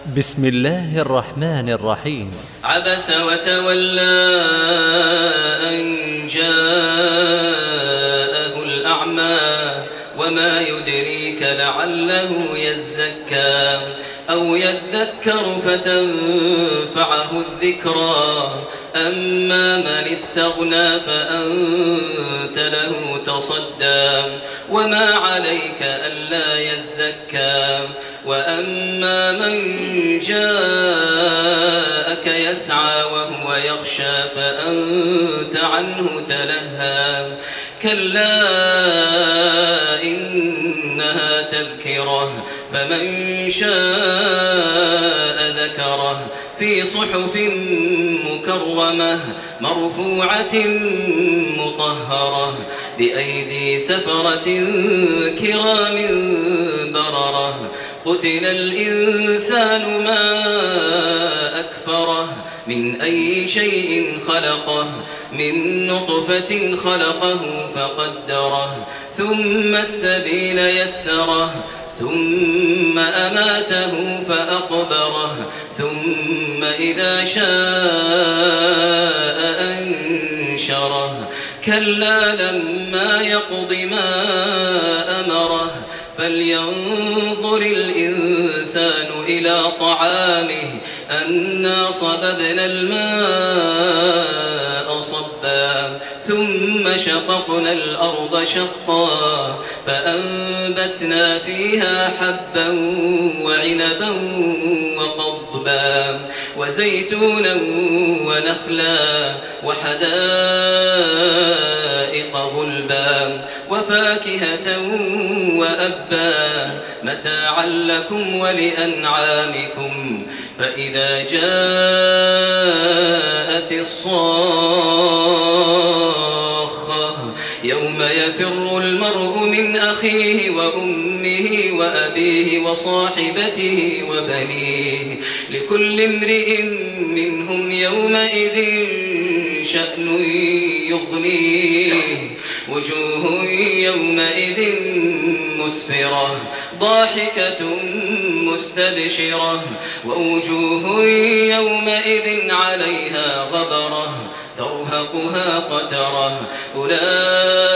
بسم الله الرحمن الرحيم. عبس وتولى أن جاءه الأعمى وما يدريك لعله يزكى أو يذكر فتنفعه الذكرى أما من استغنى فأنت له تصدى وما عليك ألا يزكى وأما من جاءك يسعى وهو يخشى فأنت عنه تلهى كلا إنها تذكرة فمن شاء ذكره في صحف مكرمة مرفوعة مطهرة بأيدي سفرة كرام بررة قتل الإنسان ما أكفره من أي شيء خلقه من نطفة خلقه فقدره ثم السبيل يسره ثم أماته فأقبره ثم إذا شاء أنشره كلا لما يقض ما أمره فلينظر الإنسان إلى طعامه أنا صببنا الماء صبا ثم شققنا الأرض شقا فأنبتنا فيها حبا وعنبا وقضبا وزيتونا ونخلا وحدائق غلبا وفاكهة وأبا متاعا لكم ولأنعامكم فإذا جاءت الصاخة يوم يفر المرء من أخيه وأمه وأبيه وصاحبته وبنيه لكل امرئ منهم يومئذ شأن يغنيه وجوه يومئذ مسفرة ضاحكة مستبشرة ووجوه يومئذ عليها غبرة ترهقها قترة أولئك